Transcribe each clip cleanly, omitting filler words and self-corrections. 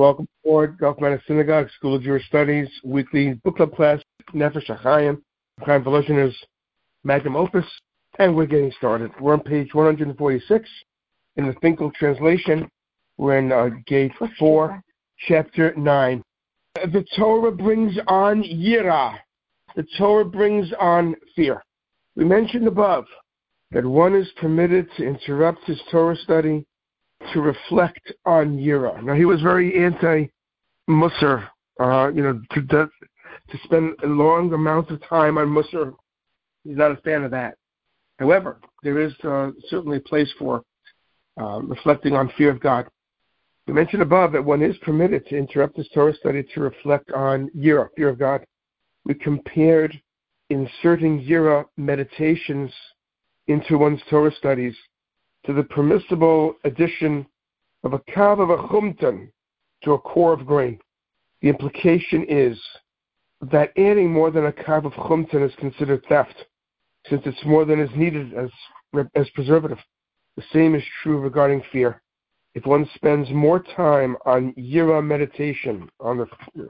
Welcome aboard Gulf Meadow Synagogue School of Jewish Studies weekly book club class, Nefesh HaChaim, Chaim Voloshiner's magnum opus, and we're getting started. We're on page 146 in the Finkel translation. We're in gate 4, chapter 9. The Torah brings on yirah. The Torah brings on fear. We mentioned above that one is permitted to interrupt his Torah study to reflect on yirah. Now, he was very anti-Musar, to spend a long amount of time on Musar. He's not a fan of that. However, there is certainly a place for reflecting on fear of God. We mentioned above that one is permitted to interrupt his Torah study to reflect on yirah, fear of God. We compared inserting yirah meditations into one's Torah studies to the permissible addition of a kav of a chumtan to a core of grain. The implication is that adding more than a kav of chumtan is considered theft, since it's more than is needed as preservative. The same is true regarding fear. If one spends more time on yirah meditation, on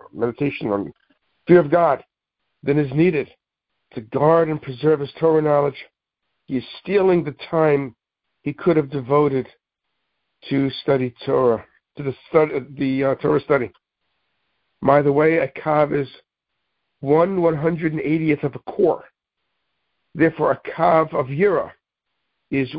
fear of God, than is needed to guard and preserve his Torah knowledge, he is stealing the time he could have devoted to study Torah, to the Torah study. By the way, a kav is 1/180th of a core. Therefore, a kav of yirah is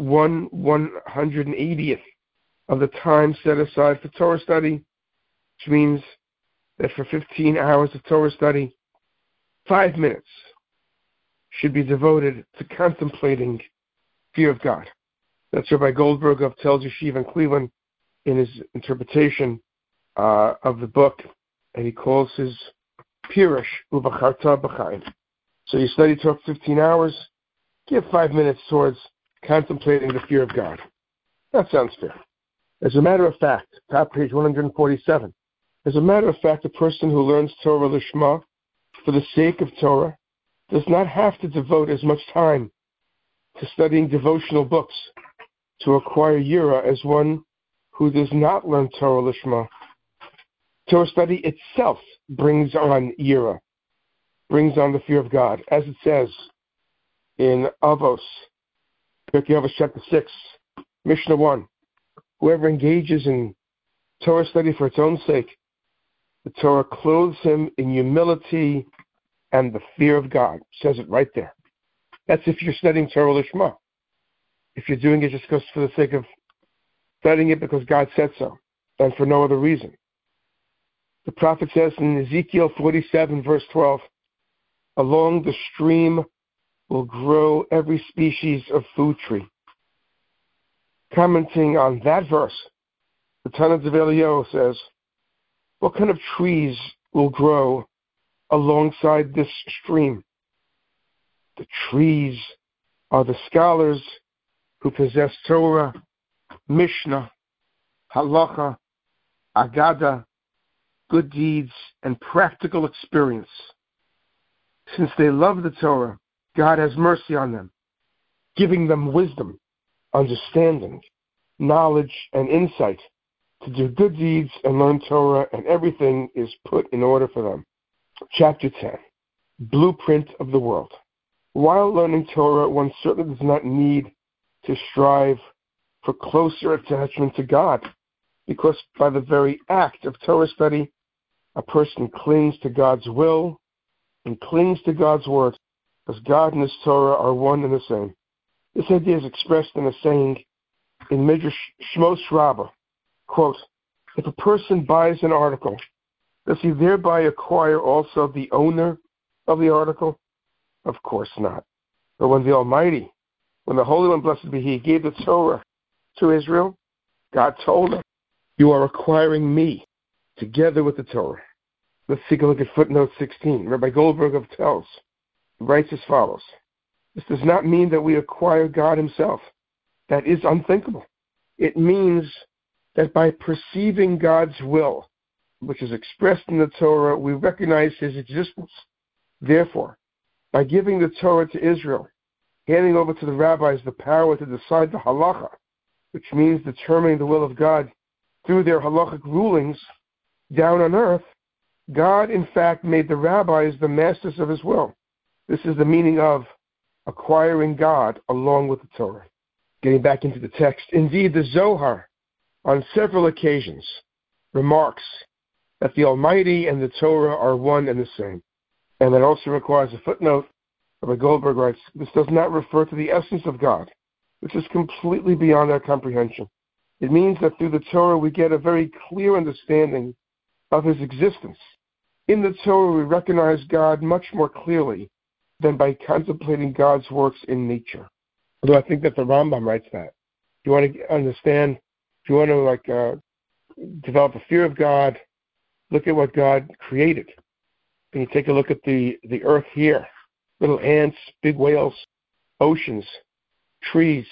1/180th of the time set aside for Torah study, which means that for 15 hours of Torah study, 5 minutes should be devoted to contemplating fear of God. That's Rabbi Goldberg of Telz Yeshiva in Cleveland in his interpretation of the book, and he calls his Pirush Uvacharta B'chaim. So you study Torah for 15 hours, give 5 minutes towards contemplating the fear of God. That sounds fair. As a matter of fact, top page 147, as a matter of fact, a person who learns Torah Lishma for the sake of Torah does not have to devote as much time to studying devotional books to acquire yirah as one who does not learn Torah Lishma. Torah study itself brings on yirah, brings on the fear of God, as it says in Avos, Pirkei Avos chapter 6, Mishnah 1. Whoever engages in Torah study for its own sake, the Torah clothes him in humility and the fear of God. It says it right there. That's if you're studying Torah Lishma. If you're doing it just for the sake of studying it because God said so, and for no other reason. The prophet says in Ezekiel 47, verse 12, along the stream will grow every species of food tree. Commenting on that verse, the Tana of Eliyahu says, what kind of trees will grow alongside this stream? The trees are the scholars who possess Torah, Mishnah, Halacha, Agada, good deeds, and practical experience. Since they love the Torah, God has mercy on them, giving them wisdom, understanding, knowledge, and insight to do good deeds and learn Torah, and everything is put in order for them. Chapter 10, Blueprint of the World. While learning Torah, one certainly does not need to strive for closer attachment to God, because by the very act of Torah study, a person clings to God's will and clings to God's word, because God and his Torah are one and the same. This idea is expressed in a saying in Midrash Shmos Rabbah, quote, if a person buys an article, does he thereby acquire also the owner of the article? Of course not. But when the Almighty, when the Holy One, blessed be He, gave the Torah to Israel, God told him, you are acquiring me together with the Torah. Let's take a look at footnote 16. Rabbi Goldberg of Telz writes as follows. This does not mean that we acquire God himself. That is unthinkable. It means that by perceiving God's will, which is expressed in the Torah, we recognize his existence. Therefore, by giving the Torah to Israel, handing over to the rabbis the power to decide the halacha, which means determining the will of God through their halachic rulings, down on earth, God, in fact, made the rabbis the masters of his will. This is the meaning of acquiring God along with the Torah. Getting back into the text, indeed, the Zohar, on several occasions, remarks that the Almighty and the Torah are one and the same. And that also requires a footnote. Rabbi Goldberg writes, this does not refer to the essence of God, which is completely beyond our comprehension. It means that through the Torah we get a very clear understanding of his existence. In the Torah we recognize God much more clearly than by contemplating God's works in nature. Although I think that the Rambam writes that. If you want to understand, if you want to develop a fear of God, look at what God created. And you take a look at the earth here. Little ants, big whales, oceans, trees,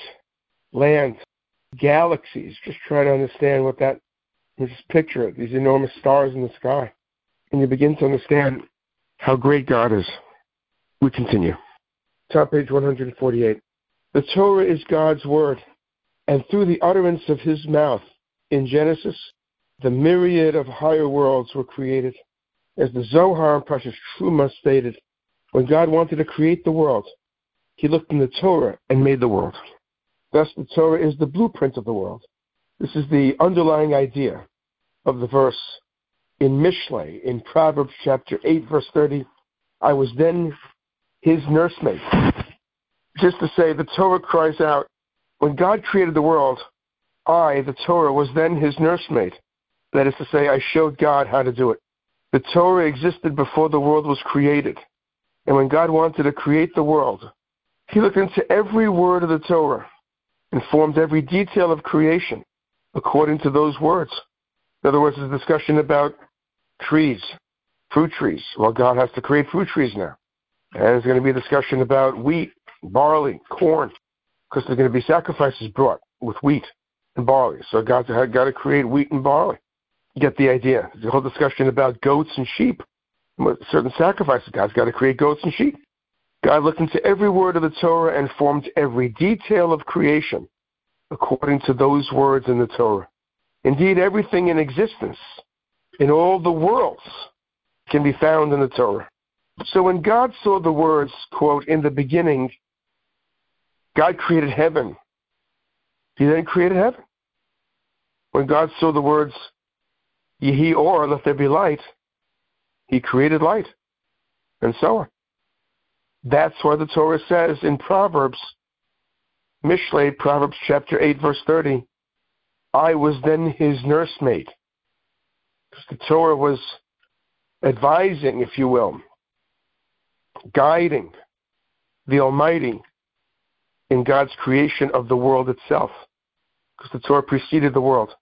land, galaxies. Just try to understand what that is. Picture it, these enormous stars in the sky. And you begin to understand how great God is. We continue. Top page 148. The Torah is God's word, and through the utterance of his mouth in Genesis, the myriad of higher worlds were created. As the Zohar and Parshas Truma stated, when God wanted to create the world, he looked in the Torah and made the world. Thus, the Torah is the blueprint of the world. This is the underlying idea of the verse in Mishlei, in Proverbs chapter 8, verse 30, I was then his nursemaid. Just to say, the Torah cries out, when God created the world, I, the Torah, was then his nursemaid. That is to say, I showed God how to do it. The Torah existed before the world was created. And when God wanted to create the world, he looked into every word of the Torah and formed every detail of creation according to those words. In other words, there's a discussion about trees, fruit trees. Well, God has to create fruit trees now. And there's going to be a discussion about wheat, barley, corn, because there's going to be sacrifices brought with wheat and barley. So God's got to create wheat and barley. You get the idea. There's a whole discussion about goats and sheep. Certain sacrifices. God's got to create goats and sheep. God looked into every word of the Torah and formed every detail of creation according to those words in the Torah. Indeed, everything in existence in all the worlds can be found in the Torah. So when God saw the words, quote, in the beginning, God created heaven. He then created heaven. When God saw the words, Yehi Or, let there be light, he created light, and so on. That's why the Torah says in Proverbs, Mishlei, Proverbs chapter 8, verse 30, I was then his nursemaid. Because the Torah was advising, if you will, guiding the Almighty in God's creation of the world itself. Because the Torah preceded the world.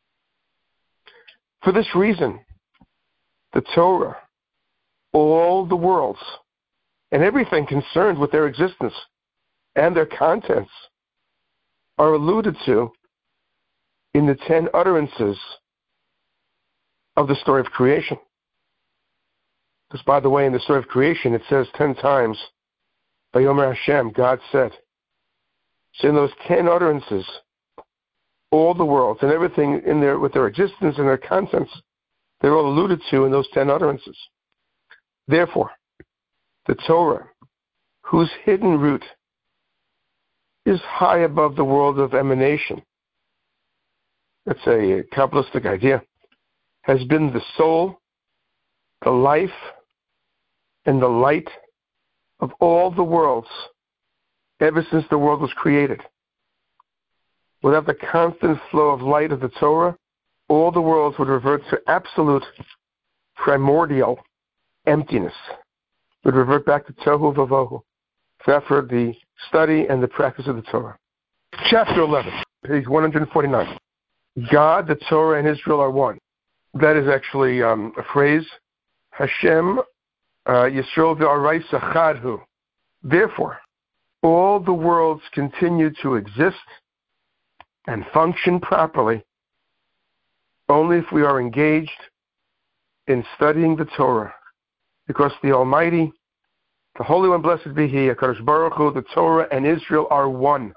For this reason, the Torah, all the worlds, and everything concerned with their existence and their contents are alluded to in the 10 utterances of the story of creation. Because, by the way, in the story of creation, it says 10 times, Vayomer Hashem, God said. So in those 10 utterances, all the worlds and everything in there with their existence and their contents, they're all alluded to in those 10 utterances. Therefore, the Torah, whose hidden root is high above the world of emanation, that's a Kabbalistic idea, has been the soul, the life, and the light of all the worlds ever since the world was created. Without the constant flow of light of the Torah, all the worlds would revert to absolute primordial emptiness, would revert back to Tohu Vavohu. After the study and the practice of the Torah. Chapter 11, page 149. God, the Torah, and Israel are one. That is actually a phrase. Hashem Yisrael v'Araisa Chadhu. Therefore, all the worlds continue to exist and function properly only if we are engaged in studying the Torah, because the Almighty, the Holy One, blessed be He, HaKadosh Baruch Hu, the Torah and Israel are one.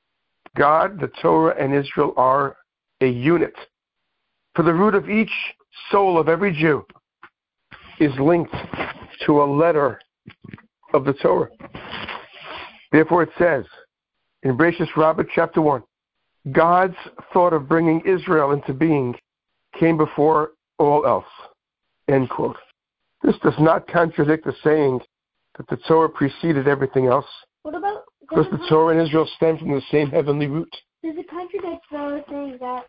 God, the Torah, and Israel are a unit. For the root of each soul of every Jew is linked to a letter of the Torah. Therefore it says in Bereshis Rabbah chapter 1, God's thought of bringing Israel into being came before all else. End quote. This does not contradict the saying that the Torah preceded everything else. What about... Because the Torah and Israel stem from the same heavenly root. Does it contradict the saying that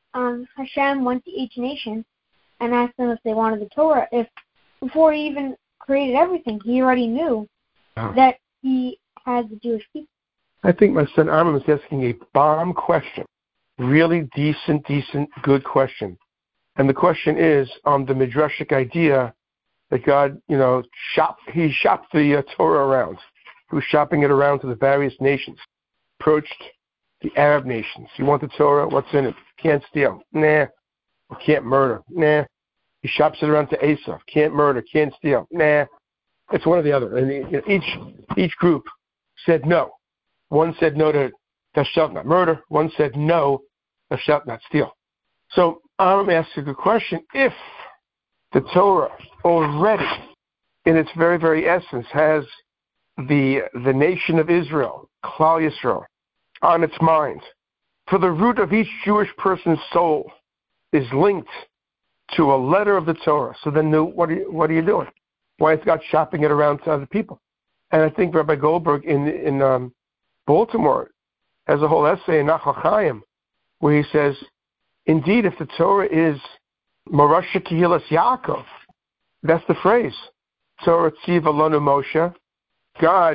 Hashem went to each nation and asked them if they wanted the Torah, if before he even created everything, he already knew that he had the Jewish people? I think my son Armin is asking a bomb question. Really decent, good question. And the question is on the midrashic idea that God, he shopped the Torah around. He was shopping it around to the various nations. Approached the Arab nations. You want the Torah? What's in it? Can't steal. Nah. Can't murder. Nah. He shops it around to Esau. Can't murder. Can't steal. Nah. It's one or the other. And each group said no. One said no to thou shalt not murder. One said no, thou shalt not steal. So I'm asking the question, if the Torah already, in its very, very essence, has the nation of Israel, Klal Yisrael, on its mind, for the root of each Jewish person's soul is linked to a letter of the Torah. So then what are you doing? Why is God shopping it around to other people? And I think Rabbi Goldberg in Baltimore has a whole essay in Nachal Chaim where he says, indeed, if the Torah is Morasha Kehilas Yaakov, that's the phrase. Torah Tziva Lanu Moshe. God,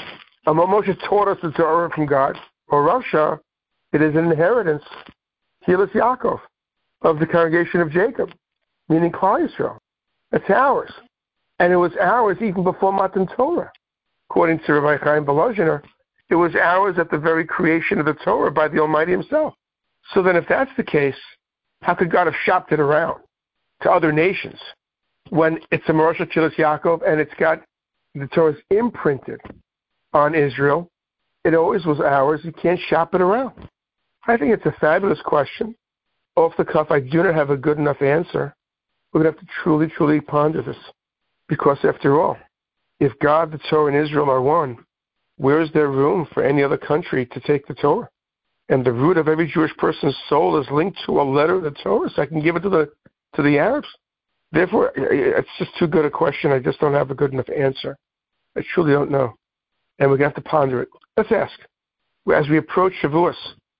Moshe taught us the Torah from God. Morasha, it is an inheritance, Kehilas Yaakov, of the congregation of Jacob, meaning Klal Yisrael. It's ours. And it was ours even before Matan Torah. According to Rabbi Chaim Volozhiner, it was ours at the very creation of the Torah by the Almighty himself. So then if that's the case, how could God have shopped it around to other nations when it's a Morasha Kehilas Yaakov and it's got the Torah's imprinted on Israel? It always was ours. You can't shop it around. I think it's a fabulous question. Off the cuff, I do not have a good enough answer. We're going to have to truly, truly ponder this. Because after all, if God, the Torah, and Israel are one, where is there room for any other country to take the Torah? And the root of every Jewish person's soul is linked to a letter of the Torah, so I can give it to the Arabs. Therefore, it's just too good a question. I just don't have a good enough answer. I truly don't know. And we're going to have to ponder it. Let's ask. As we approach Shavuos,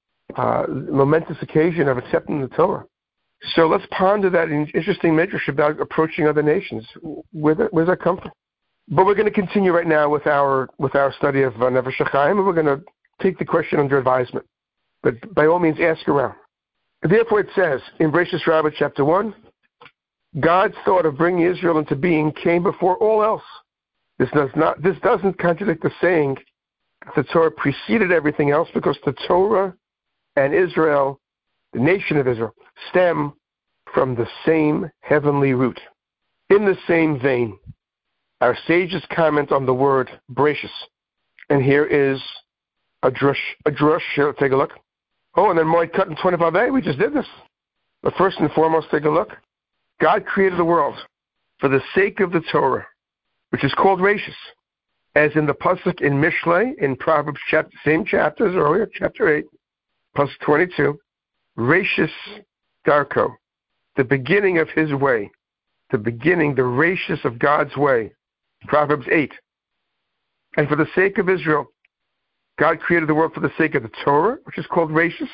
momentous occasion of accepting the Torah. So let's ponder that interesting midrash about approaching other nations. Where's that come from? But we're going to continue right now with our study of Nefesh HaChaim, and we're going to take the question under advisement. But by all means, ask around. Therefore, it says in Bereshis Rabbah chapter 1, God's thought of bringing Israel into being came before all else. This doesn't contradict the saying that the Torah preceded everything else, because the Torah and Israel, the nation of Israel, stem from the same heavenly root. In the same vein, our sages comment on the word Bereshis. And here is a drush. Here, take a look. Oh, and then Moed Katan 25a, we just did this. But first and foremost, take a look. God created the world for the sake of the Torah, which is called Rashis. As in the Pasuk in Mishlei, in Proverbs same chapter as earlier, chapter 8, Pasuk 22, Rashis Darko, the beginning of his way, the Rashis of God's way, Proverbs 8. And for the sake of Israel, God created the world for the sake of the Torah, which is called Rashis,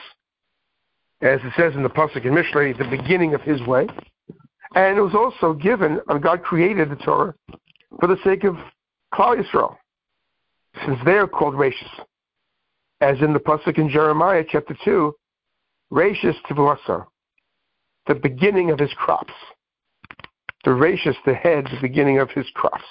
as it says in the Pasuk in Mishlei, the beginning of his way. And it was also given, and God created the Torah for the sake of Klal Yisrael, since they are called Rashis. As in the Pasuk in Jeremiah chapter 2, Rashis Tivuasar, the beginning of his crops. The Rashis, the head, the beginning of his crops.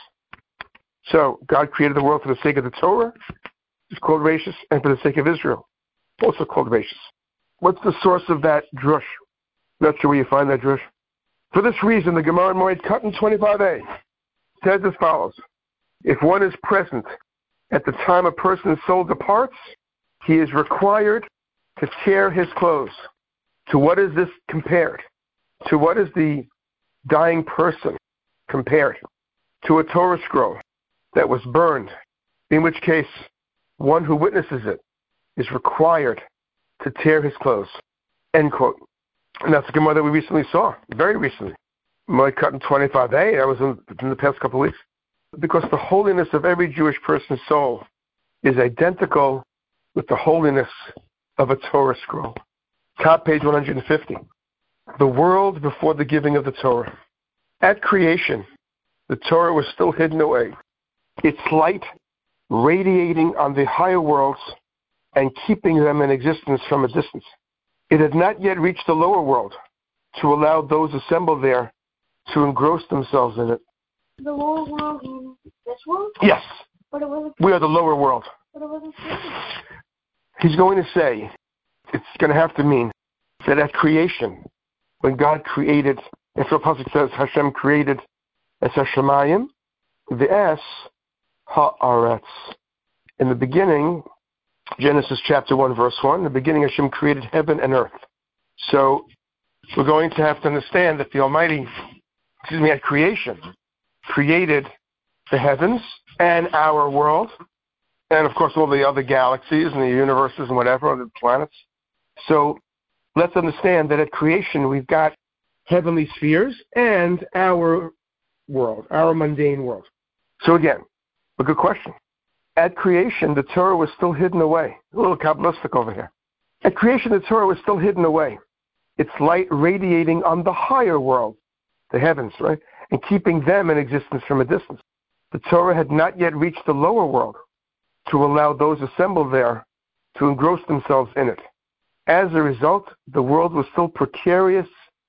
So God created the world for the sake of the Torah, it's called Rashis, and for the sake of Israel, also called Rashis. What's the source of that drush? Not sure where you find that drush. For this reason, the Gemara in Moed Katan 25a says as follows: if one is present at the time a person's soul departs, he is required to tear his clothes. To what is this compared? To what is the dying person compared? To a Torah scroll that was burned, in which case one who witnesses it is required to tear his clothes. End quote. And that's the Gemara that we recently saw, very recently. Moed Katan 25a, that was in the past couple of weeks. Because the holiness of every Jewish person's soul is identical with the holiness of a Torah scroll. Top page 150. The world before the giving of the Torah. At creation, the Torah was still hidden away, its light radiating on the higher worlds and keeping them in existence from a distance. It had not yet reached the lower world to allow those assembled there to engross themselves in it. The lower world in this world? Yes. But it wasn't. We are the lower world. But it wasn't created. He's going to say, it's going to have to mean that at creation, when God created, and so Pasuk says, Hashem created Es HaShamayim, V'es Ha'aretz. In the beginning, Genesis chapter 1, verse 1, in the beginning Hashem created heaven and earth. So we're going to have to understand that the Almighty, at creation, created the heavens and our world, and of course all the other galaxies and the universes and whatever, the planets. So let's understand that at creation we've got heavenly spheres and our world, our mundane world. So again, a good question. At creation, the Torah was still hidden away. A little Kabbalistic over here. At creation, the Torah was still hidden away. Its light radiating on the higher world, the heavens, right? And keeping them in existence from a distance. The Torah had not yet reached the lower world to allow those assembled there to engross themselves in it. As a result, the world was still precarious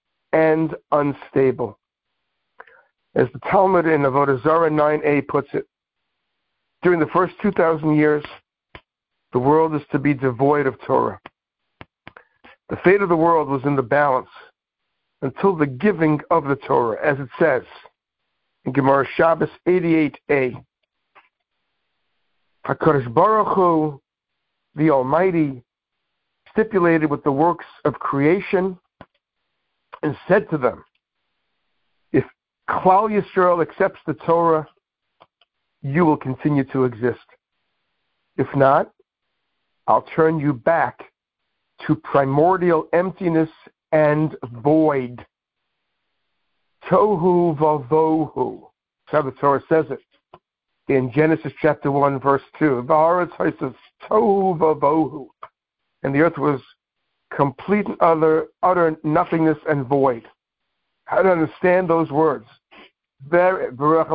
and unstable. As the Talmud in Avodah Zarah 9a puts it, during the first 2,000 years, the world is to be devoid of Torah. The fate of the world was in the balance until the giving of the Torah, as it says in Gemara Shabbos 88a. HaKadosh Baruch Hu, the Almighty, stipulated with the works of creation and said to them, if Klal Yisrael accepts the Torah, you will continue to exist. If not, I'll turn you back to primordial emptiness and void. Tohu vavohu. That's how the Torah says it. In Genesis chapter 1, verse 2. V'haaretz haisas tohu vavohu. And the earth was complete and utter nothingness and void. How to understand those words? And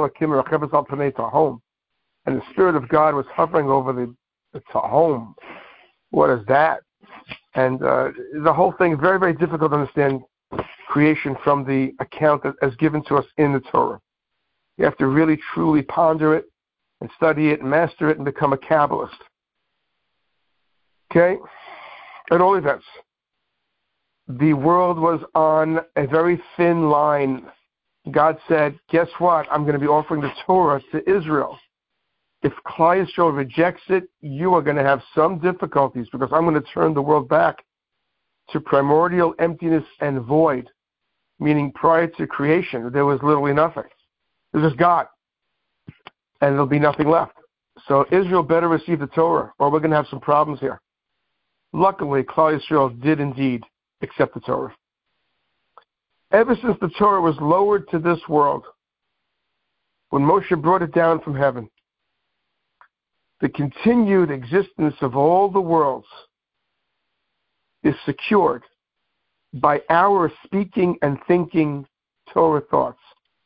the Spirit of God was hovering over the Tahom. What is that? And the whole thing, very, very difficult to understand creation from the account as given to us in the Torah. You have to really, truly ponder it and study it and master it and become a Kabbalist. Okay? At all events, the world was on a very thin line. God said, guess what? I'm going to be offering the Torah to Israel. If Klal Yisrael rejects it, you are going to have some difficulties because I'm going to turn the world back to primordial emptiness and void, meaning prior to creation, there was literally nothing. There was just God, and there'll be nothing left. So Israel better receive the Torah, or we're going to have some problems here. Luckily, Klal Yisrael did indeed accept the Torah. Ever since the Torah was lowered to this world, when Moshe brought it down from heaven, the continued existence of all the worlds is secured by our speaking and thinking Torah thoughts.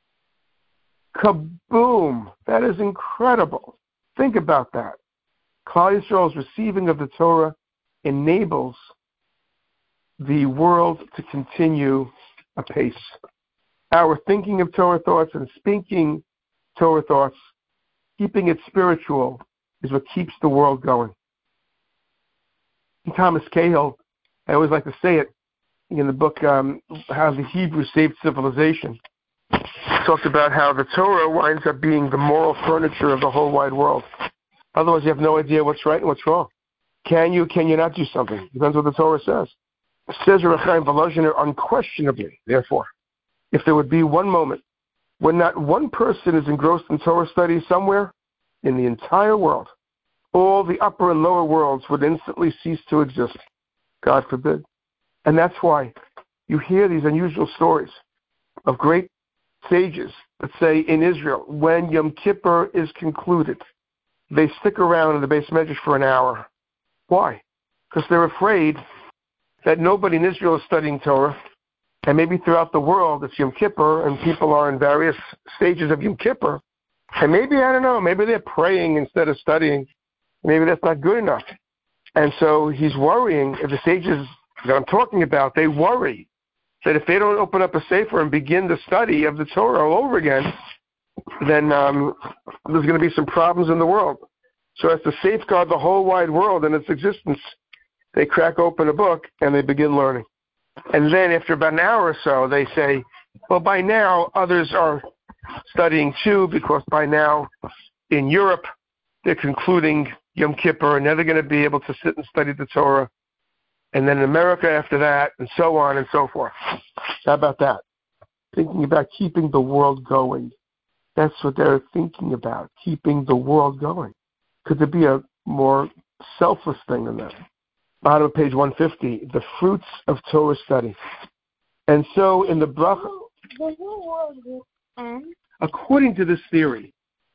Kaboom! That is incredible. Think about that. Klal Yisrael's receiving of the Torah enables the world to continue apace. Our thinking of Torah thoughts and speaking Torah thoughts, keeping it spiritual, is what keeps the world going. Thomas Cahill, I always like to say it in the book, How the Hebrews Saved Civilization, talked about how the Torah winds up being the moral furniture of the whole wide world. Otherwise, you have no idea what's right and what's wrong. Can you not do something? Depends what the Torah says. Says Reb Chaim Volozhiner, unquestionably, therefore, if there would be one moment when not one person is engrossed in Torah study somewhere in the entire world, all the upper and lower worlds would instantly cease to exist. God forbid. And that's why you hear these unusual stories of great sages that say in Israel, when Yom Kippur is concluded, they stick around in the Beis Medrash for an hour. Why? Because they're afraid that nobody in Israel is studying Torah, and maybe throughout the world it's Yom Kippur, and people are in various stages of Yom Kippur, and maybe, I don't know, maybe they're praying instead of studying. Maybe that's not good enough. And so he's worrying, if the sages that I'm talking about, they worry that if they don't open up a sefer and begin the study of the Torah all over again, then there's going to be some problems in the world. So as to safeguard the whole wide world and its existence, they crack open a book and they begin learning. And then after about an hour or so, they say, well, by now others are studying too, because by now in Europe they're concluding Yom Kippur, and now they're going to be able to sit and study the Torah. And then in America after that, and so on and so forth. How about that? Thinking about keeping the world going. That's what they're thinking about, keeping the world going. Could there be a more selfless thing than that? Bottom of page 150, the fruits of Torah study. And so in the bracha, the whole world will end. According to this theory,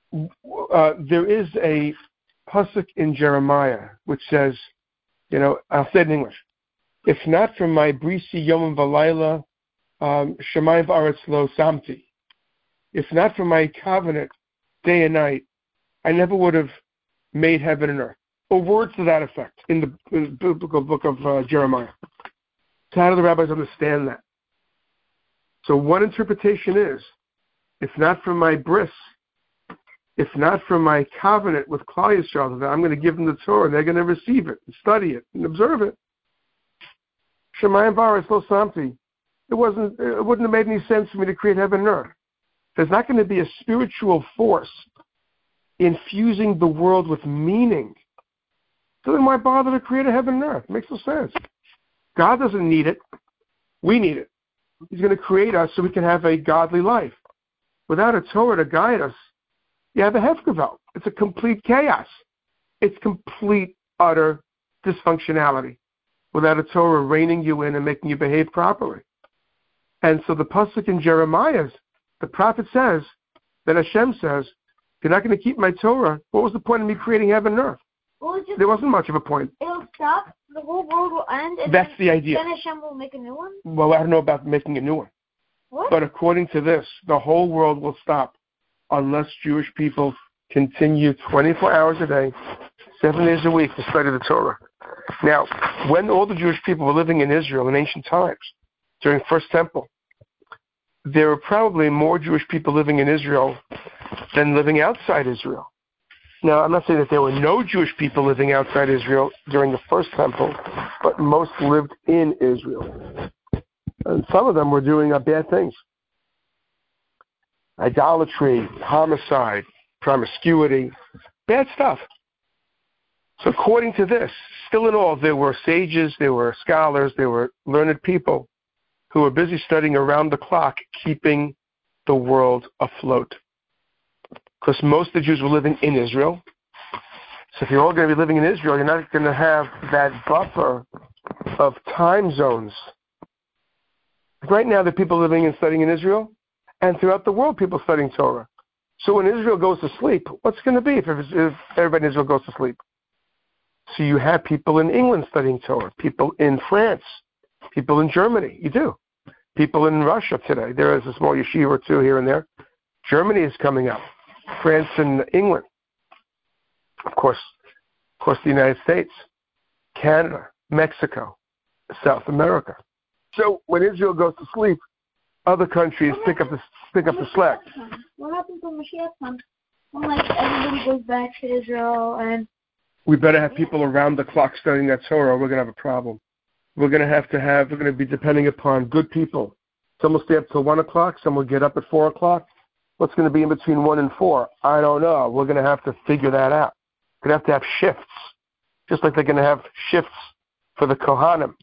there is a pasuk in Jeremiah which says, I'll say it in English, if not for my brisi yom v'layla, shemayim v'aretz lo samti. If not for my covenant day and night, I never would have made heaven and earth. Or words to that effect in the biblical book of Jeremiah. So how do the rabbis understand that? So one interpretation is, if not for my bris, if not for my covenant with Klal Yisrael, that I'm going to give them the Torah and they're going to receive it and study it and observe it. Shemayim v'aretz lo samti. It wouldn't have made any sense for me to create heaven and earth. There's not going to be a spiritual force infusing the world with meaning. So then why bother to create a heaven and earth? It makes no sense. God doesn't need it. We need it. He's going to create us so we can have a godly life. Without a Torah to guide us, you have a hefkavelt. It's a complete chaos. It's complete, utter dysfunctionality without a Torah reining you in and making you behave properly. And so the pasuk in Jeremiah, the prophet says, that Hashem says, if you're not going to keep my Torah, what was the point of me creating heaven and earth? Well, there wasn't much of a point. It'll stop, the whole world will end, and that's the idea. Then Hashem will make a new one? Well, I don't know about making a new one. What? But according to this, the whole world will stop unless Jewish people continue 24 hours a day, 7 days a week to study the Torah. Now, when all the Jewish people were living in Israel in ancient times, during First Temple, there were probably more Jewish people living in Israel than living outside Israel. Now, I'm not saying that there were no Jewish people living outside Israel during the First Temple, but most lived in Israel. And some of them were doing bad things. Idolatry, homicide, promiscuity, bad stuff. So according to this, still in all, there were sages, there were scholars, there were learned people who were busy studying around the clock, keeping the world afloat. Because most of the Jews were living in Israel. So if you're all going to be living in Israel, you're not going to have that buffer of time zones. Right now, there are people living and studying in Israel, and throughout the world, people studying Torah. So when Israel goes to sleep, what's it going to be if everybody in Israel goes to sleep? So you have people in England studying Torah, people in France, people in Germany. You do. People in Russia today. There is a small yeshiva or two here and there. Germany is coming up. France and England. Of course, the United States, Canada, Mexico, South America. So when Israel goes to sleep, other countries pick up the slack. What happens when Mashiach comes? When everybody goes back to Israel and we better have people around the clock studying that Torah, or we're going to have a problem. We're going to be depending upon good people. Some will stay up till 1 o'clock. Some will get up at 4 o'clock. What's going to be in between 1 and 4? I don't know. We're going to have to figure that out. We're going to have shifts, just like they're going to have shifts for the Kohanim.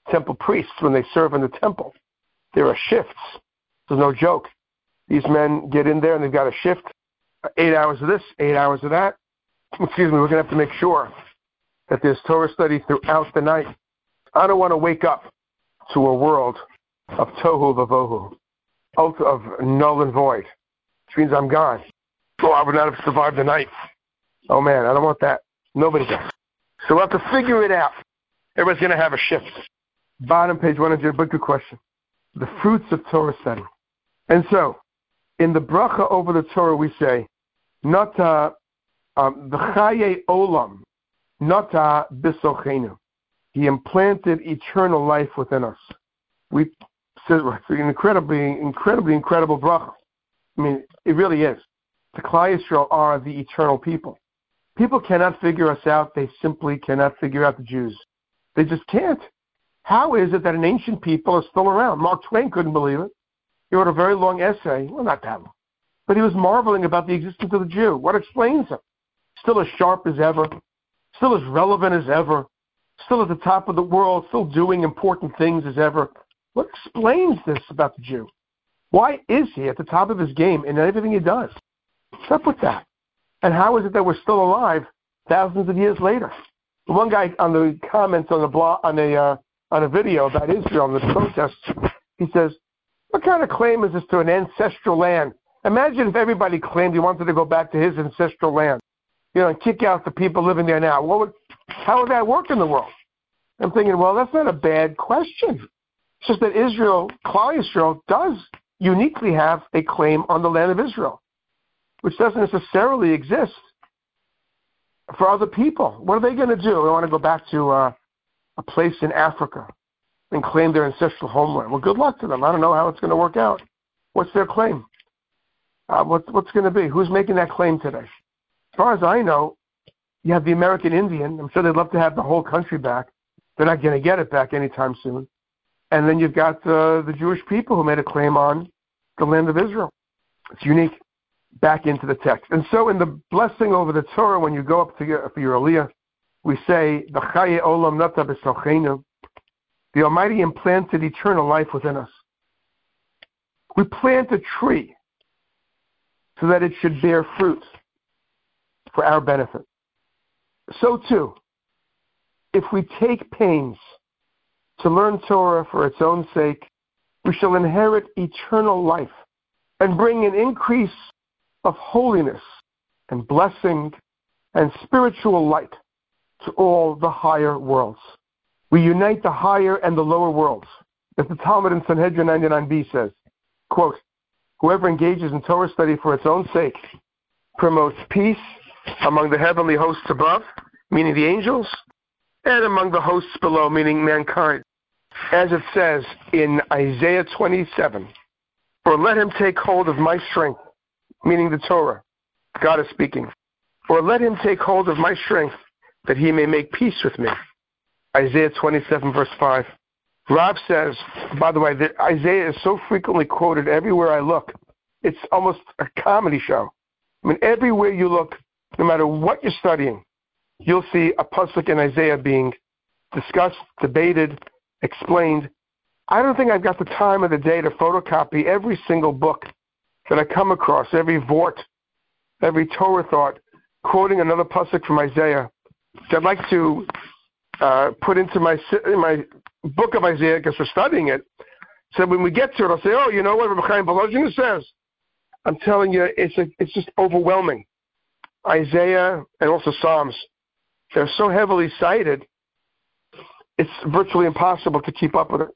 temple priests when they serve in the temple. There are shifts. There's no joke. These men get in there and they've got a shift, 8 hours of this, 8 hours of that. Excuse me, we're going to have to make sure that there's Torah study throughout the night. I don't want to wake up to a world of tohu vavohu, of null and void, which means I'm gone. Oh, I would not have survived the night. Oh man, I don't want that. Nobody does. So we'll have to figure it out. Everybody's going to have a shift. Bottom page 100, but good question. The fruits of Torah study. And so, in the bracha over the Torah, we say, Nata v'chaye olam, Nata bisochenu. He implanted eternal life within us. We said it's an incredible bracha. I mean, it really is. The Klal Yisrael are the eternal people. People cannot figure us out. They simply cannot figure out the Jews. They just can't. How is it that an ancient people are still around? Mark Twain couldn't believe it. He wrote a very long essay. Well, not that long. But he was marveling about the existence of the Jew. What explains him? Still as sharp as ever. Still as relevant as ever. Still at the top of the world. Still doing important things as ever. What explains this about the Jew? Why is he at the top of his game in everything he does? What's up with that? And how is it that we're still alive thousands of years later? One guy on the comments on the blog on a video about Israel and the protests, he says, "What kind of claim is this to an ancestral land? Imagine if everybody claimed he wanted to go back to his ancestral land, and kick out the people living there now. How would that work in the world?" I'm thinking, well, that's not a bad question. It's just that Israel, Klal Yisrael, does uniquely have a claim on the land of Israel, which doesn't necessarily exist for other people. What are they going to do? They want to go back to a place in Africa and claim their ancestral homeland. Well, good luck to them. I don't know how it's going to work out. What's their claim? What's going to be? Who's making that claim today? As far as I know, you have the American Indian. I'm sure they'd love to have the whole country back. They're not going to get it back anytime soon. And then you've got the Jewish people who made a claim on the land of Israel. It's unique. Back into the text. And so in the blessing over the Torah, when you go up for your Aliyah, we say, V'chaye olam nata b'sochenu. The Almighty implanted eternal life within us. We plant a tree so that it should bear fruit for our benefit. So too, if we take pains to learn Torah for its own sake, we shall inherit eternal life and bring an increase of holiness and blessing and spiritual light to all the higher worlds. We unite the higher and the lower worlds. As the Talmud in Sanhedrin 99b says, quote, "Whoever engages in Torah study for its own sake promotes peace among the heavenly hosts above, meaning the angels, and among the hosts below, meaning mankind. As it says in Isaiah 27, "For let him take hold of my strength," meaning the Torah. God is speaking. "Or let him take hold of my strength, that he may make peace with me." Isaiah 27, verse 5. Rav says, by the way, that Isaiah is so frequently quoted everywhere I look, it's almost a comedy show. I mean, everywhere you look, no matter what you're studying, you'll see a pasuk in Isaiah being discussed, debated, explained. I don't think I've got the time of the day to photocopy every single book that I come across, every vort, every Torah thought, quoting another pasuk from Isaiah. So I'd like to put into my book of Isaiah, because we're studying it. So when we get to it, I'll say, "Oh, you know what Rabbi Chaim Volozhin says?" I'm telling you, it's just overwhelming. Isaiah and also Psalms, they're so heavily cited, it's virtually impossible to keep up with it.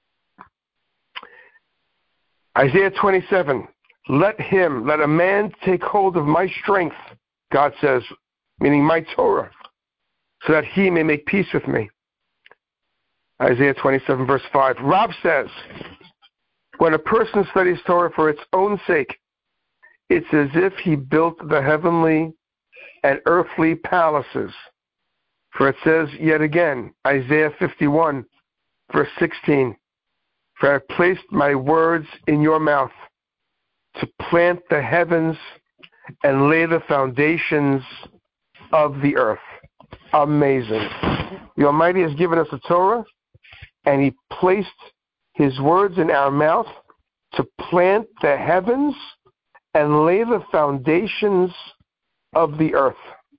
Isaiah 27. Let a man take hold of my strength, God says, meaning my Torah, so that he may make peace with me. Isaiah 27, verse 5. Rav says, when a person studies Torah for its own sake, it's as if he built the heavenly and earthly palaces. For it says yet again, Isaiah 51, verse 16, "For I have placed my words in your mouth, to plant the heavens and lay the foundations of the earth." Amazing. The Almighty has given us a Torah and he placed his words in our mouth to plant the heavens and lay the foundations of the earth.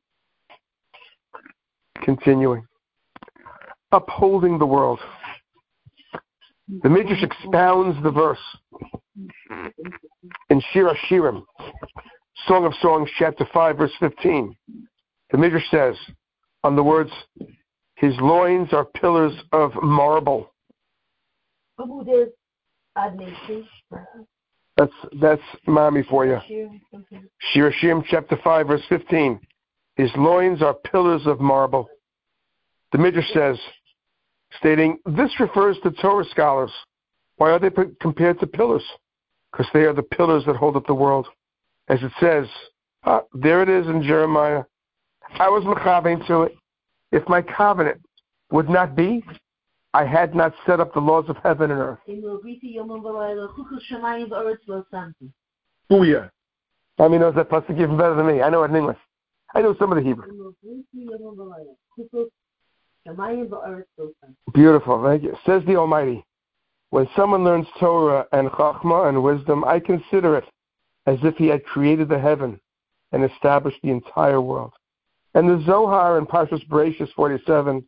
Continuing. Upholding the world. The Midrash expounds the verse in Shir HaShirim, Song of Songs, chapter 5, verse 15. The Midrash says, on the words, his loins are pillars of marble. That's mommy for you. Shir HaShirim, chapter 5, verse 15. His loins are pillars of marble. The Midrash says, stating, this refers to Torah scholars. Why are they compared to pillars? Because they are the pillars that hold up the world. As it says, there it is in Jeremiah. I was mechavein to it. If my covenant would not be, I had not set up the laws of heaven and earth. Booyah. Mommy knows that pasuk even better than me. I know it in English. I know some of the Hebrew. Beautiful, thank you. Says the Almighty, when someone learns Torah and Chachma and wisdom, I consider it as if he had created the heaven and established the entire world. And the Zohar in Parshas Bereishis 47,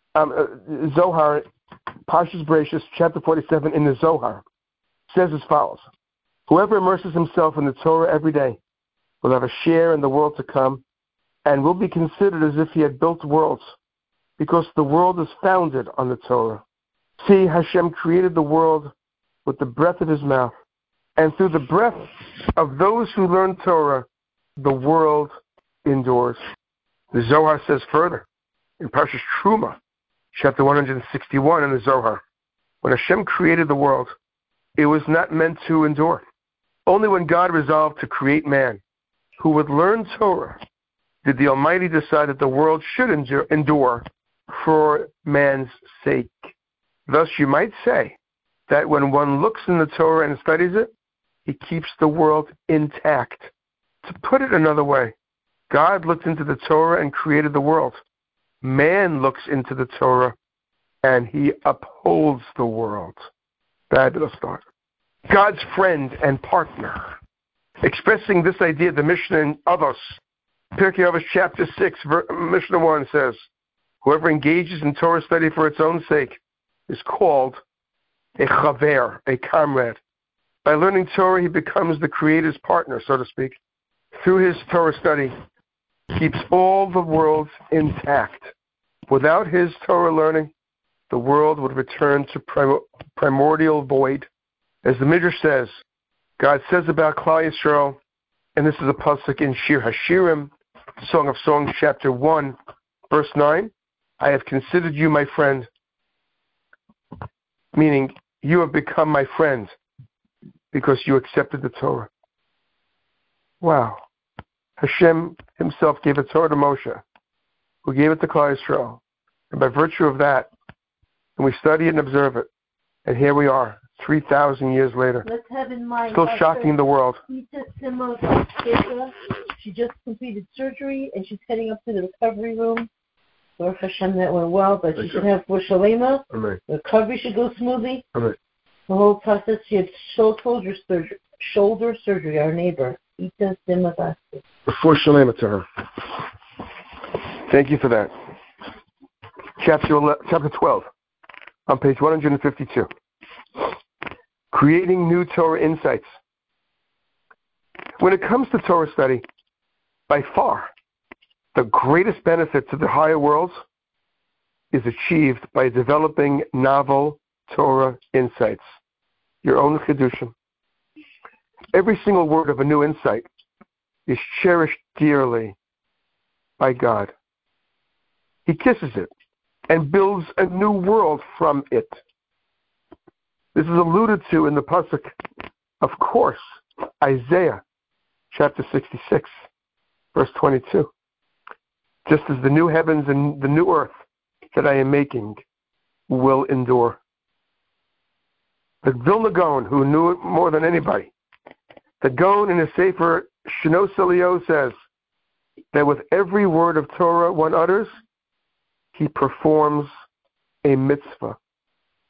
Zohar, Parshas Bereishis, chapter 47 in the Zohar, says as follows, whoever immerses himself in the Torah every day will have a share in the world to come and will be considered as if he had built worlds, because the world is founded on the Torah. See, Hashem created the world with the breath of his mouth, and through the breath of those who learn Torah, the world endures. The Zohar says further, in Parshas Truma, chapter 161 in the Zohar, when Hashem created the world, it was not meant to endure. Only when God resolved to create man, who would learn Torah, did the Almighty decide that the world should endure for man's sake. Thus, you might say that when one looks in the Torah and studies it, he keeps the world intact. To put it another way, God looked into the Torah and created the world. Man looks into the Torah and he upholds the world. Fabulous thought. God's friend and partner. Expressing this idea, the Mishnah in Avos, Pirkei Avos chapter 6, Mishnah 1 says, whoever engages in Torah study for its own sake is called a chaver, a comrade. By learning Torah, he becomes the Creator's partner, so to speak. Through his Torah study, keeps all the world intact. Without his Torah learning, the world would return to primordial void. As the Midrash says, God says about Klal Yisrael, and this is a pasuk in Shir HaShirim, Song of Songs, chapter 1, verse 9, I have considered you my friend, meaning you have become my friend because you accepted the Torah. Wow. Hashem himself gave a Torah to Moshe, who gave it to Klal Yisrael. And by virtue of that, and we study it and observe it, and here we are, 3,000 years later, let's have in mind, still shocking the world. She just completed surgery, and she's heading up to the recovery room. Baruch Hashem, that went well, but she should have for Shalema. The recovery should go smoothly. Amen. The whole process, she had shoulder surgery, our neighbor. Before Shalema to her. Thank you for that. Chapter 12, on page 152. Creating new Torah insights. When it comes to Torah study, by far, the greatest benefit to the higher worlds is achieved by developing novel Torah insights, your own chidushim. Every single word of a new insight is cherished dearly by God. He kisses it and builds a new world from it. This is alluded to in the pasuk, of course, Isaiah chapter 66, verse 22. Just as the new heavens and the new earth that I am making will endure. But Vilna Gaon, who knew it more than anybody, the Gaon in his Sefer Shnos Elio says that with every word of Torah one utters, he performs a mitzvah.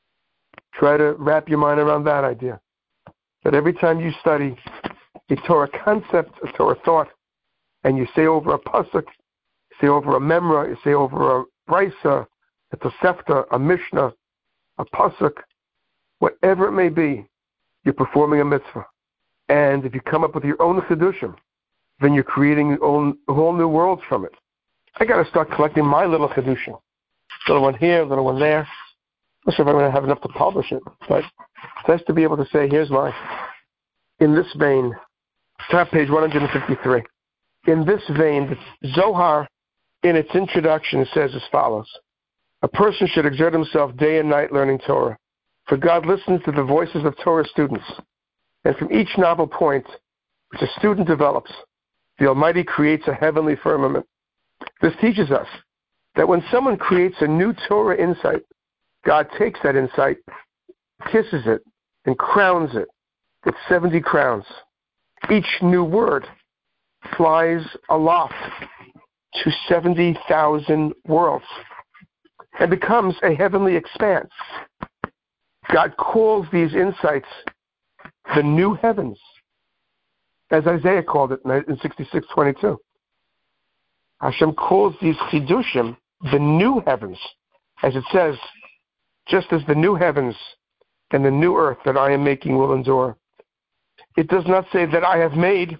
Try to wrap your mind around that idea. That every time you study a Torah concept, a Torah thought, and you say over a pasuk, you say over a memra, you say over a brisa, a tosefta, a mishnah, a pasuk, whatever it may be, you're performing a mitzvah. And if you come up with your own chidushim, then you're creating a whole new world from it. I got to start collecting my little chidushim. Little one here, little one there. I'm not sure if I'm going to have enough to publish it, but it's nice to be able to say, here's mine. In this vein, top page 153. In this vein, the Zohar, in its introduction, says as follows. A person should exert himself day and night learning Torah, for God listens to the voices of Torah students. And from each novel point which a student develops, the Almighty creates a heavenly firmament. This teaches us that when someone creates a new Torah insight, God takes that insight, kisses it, and crowns it with 70 crowns. Each new word flies aloft to 70,000 worlds and becomes a heavenly expanse. God calls these insights the new heavens, as Isaiah called it in 66:22. Hashem calls these chidushim the new heavens, as it says, just as the new heavens and the new earth that I am making will endure. It does not say that I have made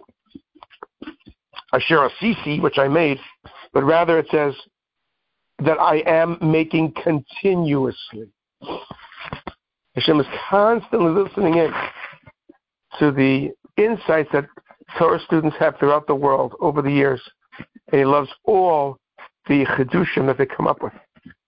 Asher Asisi, which I made, but rather it says that I am making continuously. Hashem is constantly listening in to the insights that Torah students have throughout the world over the years, and He loves all the chidushim that they come up with.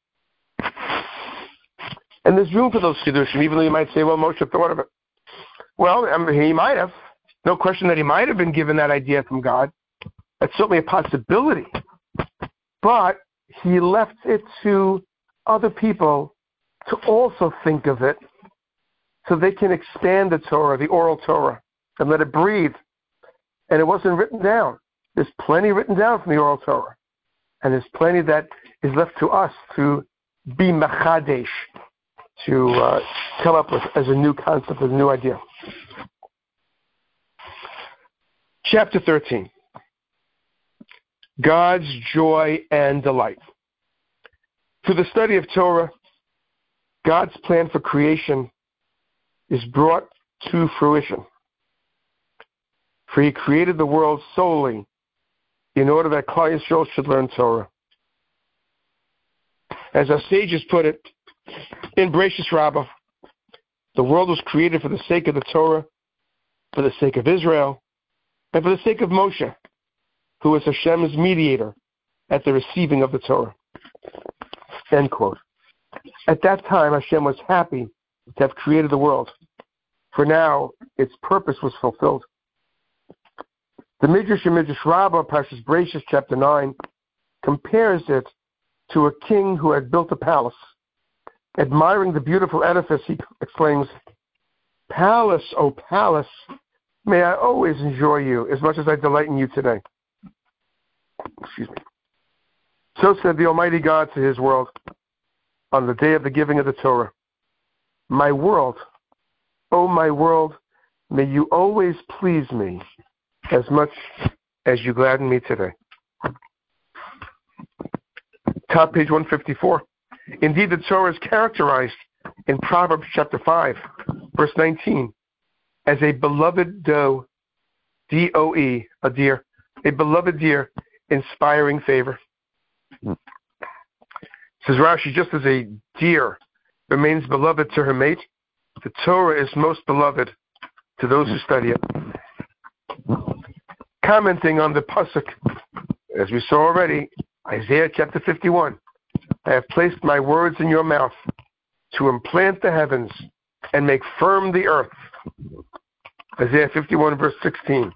And there's room for those chidushim, even though you might say, well, Moshe thought of it. Well, he might have. No question that he might have been given that idea from God. That's certainly a possibility. But he left it to other people to also think of it so they can expand the Torah, the oral Torah, and let it breathe. And it wasn't written down. There's plenty written down from the oral Torah. And there's plenty that is left to us to be machadesh, to come up with as a new concept, as a new idea. Chapter 13. God's joy and delight. Through the study of Torah, God's plan for creation is brought to fruition. For He created the world solely in order that Klal Yisrael should learn Torah. As our sages put it, in Bereshis Rabbah, the world was created for the sake of the Torah, for the sake of Israel, and for the sake of Moshe, who was Hashem's mediator at the receiving of the Torah. End quote. At that time, Hashem was happy to have created the world, for now its purpose was fulfilled. The Midrash in Midrash Rabbah, Parshas Bereshis, chapter 9, compares it to a king who had built a palace. Admiring the beautiful edifice, he exclaims, "Palace, O palace, may I always enjoy you as much as I delight in you today." Excuse me. So said the Almighty God to His world on the day of the giving of the Torah. My world, O my world, may you always please me as much as you gladden me today. Top page 154. Indeed, the Torah is characterized in Proverbs chapter 5, verse 19, as a beloved doe, D-O-E, a deer, a beloved deer, inspiring favor. Says Rashi, just as a deer remains beloved to her mate, the Torah is most beloved to those who study it. Commenting on the pasuk, as we saw already, Isaiah chapter 51, I have placed my words in your mouth to implant the heavens and make firm the earth. Isaiah 51, verse 16.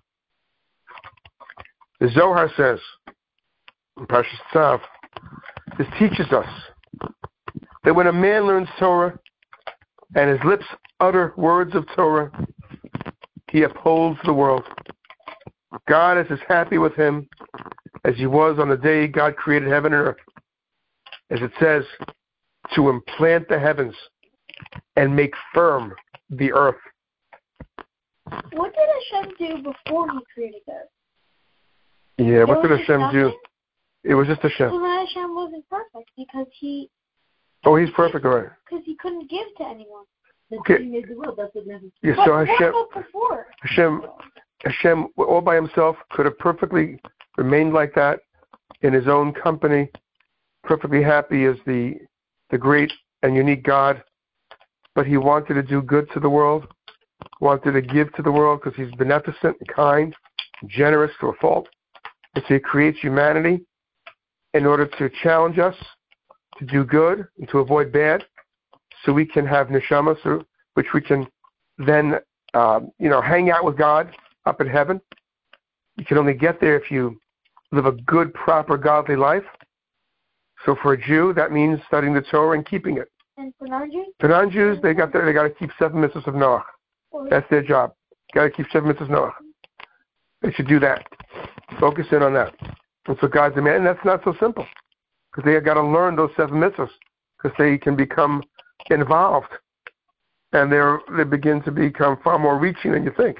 The Zohar says, in Parshas Tzav, this teaches us that when a man learns Torah and his lips utter words of Torah, he upholds the world. God is as happy with him as He was on the day God created heaven and earth. As it says, to implant the heavens and make firm the earth. What did Hashem do before he created the earth? Yeah, what did Hashem do? It was just Hashem. Well, then Hashem wasn't perfect because he... Oh, he's perfect, all right. Because he couldn't give to anyone. Okay. He made the world. That's what necessary. Yeah, so Hashem, what about before? Hashem, all by himself, could have perfectly remained like that in his own company, perfectly happy as the great and unique God. But he wanted to do good to the world, wanted to give to the world because he's beneficent and kind, generous to a fault. And so he creates humanity in order to challenge us to do good and to avoid bad, so we can have neshama, which we can then, hang out with God up in heaven. You can only get there if you live a good, proper, godly life. So for a Jew, that means studying the Torah and keeping it. And for non-Jews? For non-Jews, they got to keep 7 mitzvahs of Noach. That's their job. Got to keep 7 mitzvahs of Noach. They should do that. Focus in on that. That's what God's demanding. And that's not so simple, because they got to learn those 7 mitzvahs, because they can become involved, and they begin to become far more reaching than you think.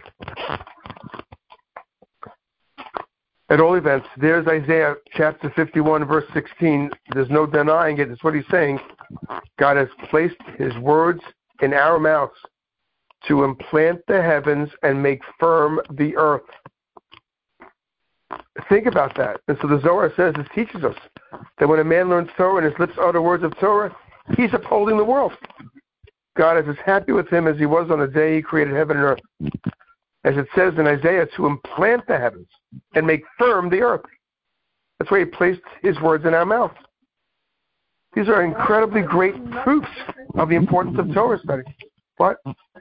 At all events, there's Isaiah chapter 51, verse 16. There's no denying it. It's what he's saying. God has placed his words in our mouths to implant the heavens and make firm the earth. Think about that. And so the Zohar says, this teaches us that when a man learns Torah and his lips utter words of Torah, he's upholding the world. God is as happy with him as he was on the day he created heaven and earth. As it says in Isaiah, to implant the heavens and make firm the earth. That's why he placed his words in our mouth. These are incredibly great proofs of the importance of Torah study. What?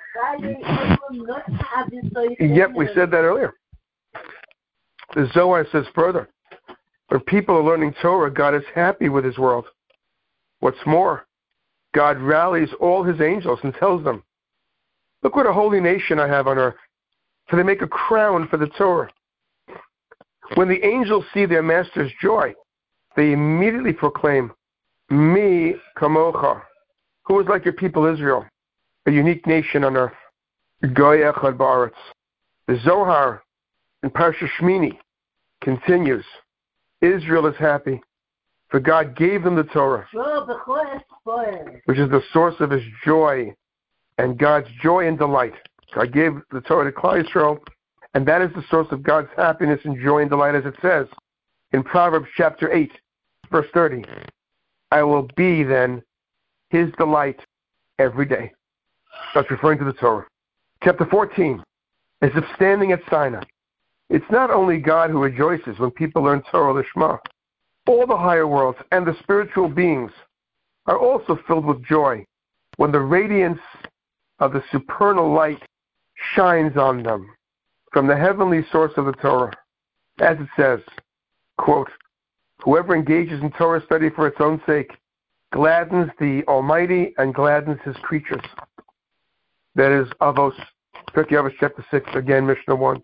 Yep, we said that earlier. The Zohar says further, when people are learning Torah, God is happy with his world. What's more, God rallies all his angels and tells them, look what a holy nation I have on earth, for they make a crown for the Torah. When the angels see their master's joy, they immediately proclaim, Mi kamocha, who is like your people Israel, a unique nation on earth. Goy echad ba'aretz. The Zohar in Parsha Shmini continues, Israel is happy, for God gave them the Torah, which is the source of his joy and God's joy and delight. God gave the Torah to Klal Yisrael, and that is the source of God's happiness and joy and delight, as it says in Proverbs chapter 8, verse 30. I will be then his delight every day. That's referring to the Torah. Chapter 14, as if standing at Sinai. It's not only God who rejoices when people learn Torah Lishma. All the higher worlds and the spiritual beings are also filled with joy when the radiance of the supernal light shines on them from the heavenly source of the Torah. As it says, quote, whoever engages in Torah study for its own sake gladdens the Almighty and gladdens his creatures. That is Avos, Pirkei Avos chapter 6, again Mishnah 1.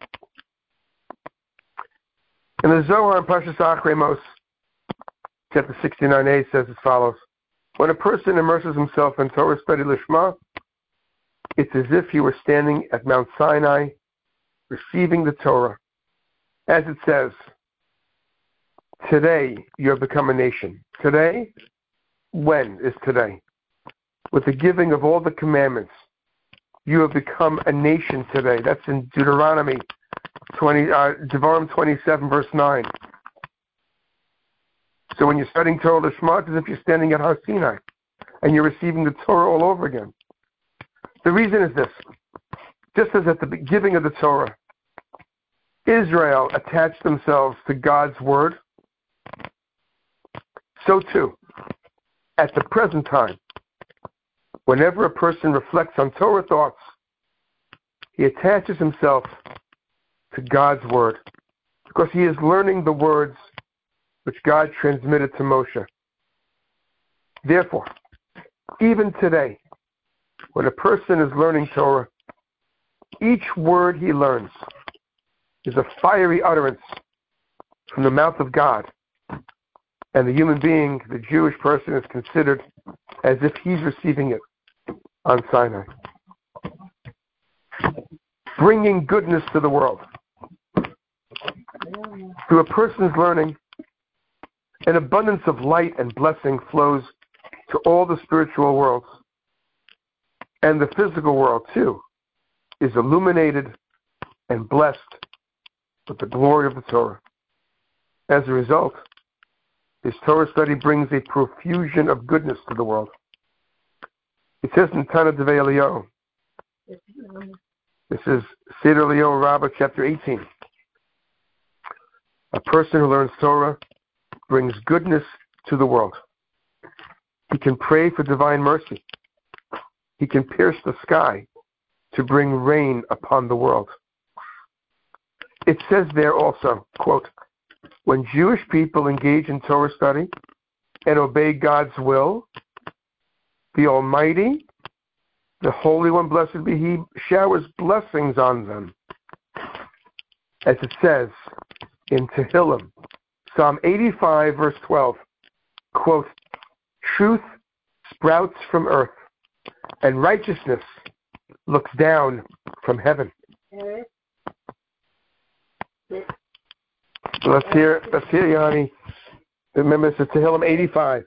In the Zohar in Parshas Achrei Mos, chapter 69a says as follows, when a person immerses himself in Torah study Lishma, it's as if he were standing at Mount Sinai, receiving the Torah. As it says, today you have become a nation. Today? When is today? With the giving of all the commandments, you have become a nation today. That's in Deuteronomy Devarim 27, verse 9. So when you're studying Torah Lishma, it's as if you're standing at Har Sinai and you're receiving the Torah all over again. The reason is this. Just as at the giving of the Torah, Israel attached themselves to God's word, so too, at the present time, whenever a person reflects on Torah thoughts, he attaches himself to God's word, because he is learning the words which God transmitted to Moshe. Therefore, even today, when a person is learning Torah, each word he learns is a fiery utterance from the mouth of God, and the human being, the Jewish person, is considered as if he's receiving it. on Sinai. Bringing goodness to the world. Through a person's learning, an abundance of light and blessing flows to all the spiritual worlds. And the physical world, too, is illuminated and blessed with the glory of the Torah. As a result, this Torah study brings a profusion of goodness to the world. It says in Tana Devei Eliyahu, this is Seder Eliyahu Rabbah, chapter 18. A person who learns Torah brings goodness to the world. He can pray for divine mercy. He can pierce the sky to bring rain upon the world. It says there also, quote, when Jewish people engage in Torah study and obey God's will, the Almighty, the Holy One, blessed be He, showers blessings on them. As it says in Tehillim, Psalm 85, verse 12, quote, truth sprouts from earth, and righteousness looks down from heaven. So let's hear, Yanni. Remember, it's Tehillim 85.